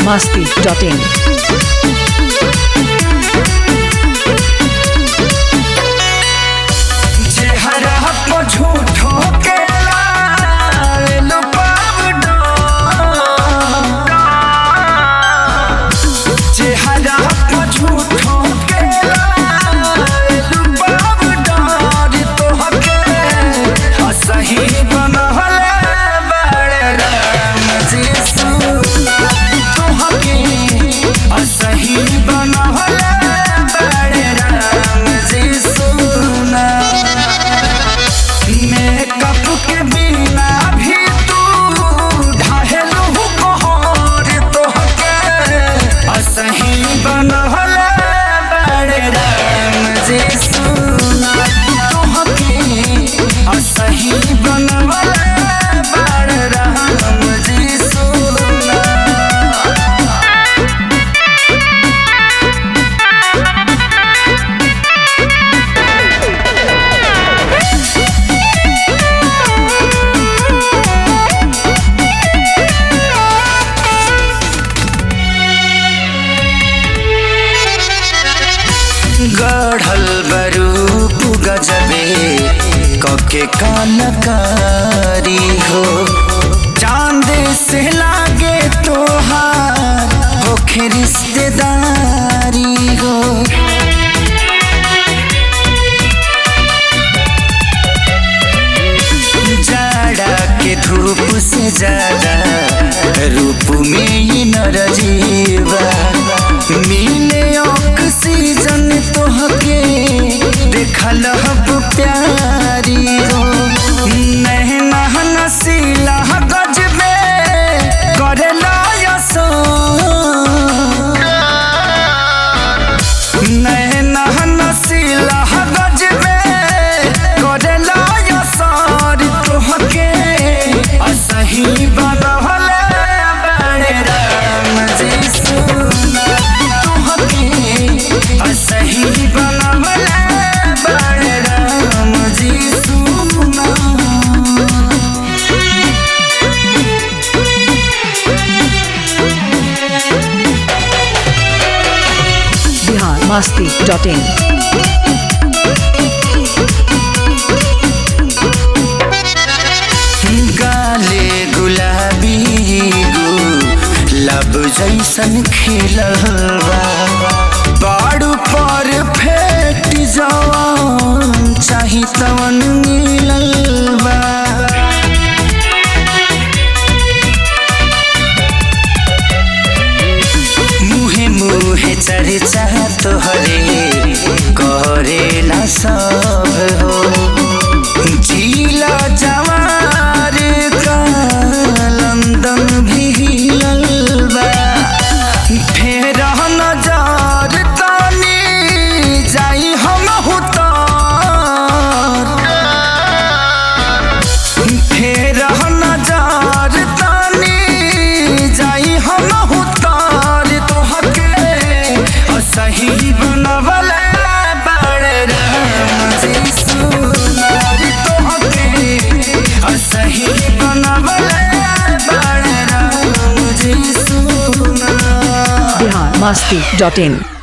biharmasti.in गढ़ल बरूप गजबे कके कलाकारी हो चांद से लागे तोहार होखे रिश्तेदारी हो जाड़ा के धूप से ज्यादा रूप में ही नरजीवा मिले ऑक्सीजन तोहके देखल हब प्यारी हो नैना नसीला गजबे करेला यसो नैना नसीला गजबे करेला यसर तोहके असही बनहल बड़े राम जी सुना सही बनवल बड़े राम जी सुना biharmasti.in गाले गुलाबी लब जैसन खिलवा बाड़ू पर फेट जवान चाही तवन मिलल बा मुहे मुहे चर्चा तोहरे करे ना सब हो जिला जवार का लंदन भी हिलल बा फेर नजर तानी जाई हम हुतार फेर नजर तानी जाई हम हुतार तोहके असही बनवल बड़े राम जी सुना तोहके असही बनवल बड़े राम जी सुना biharmasti.in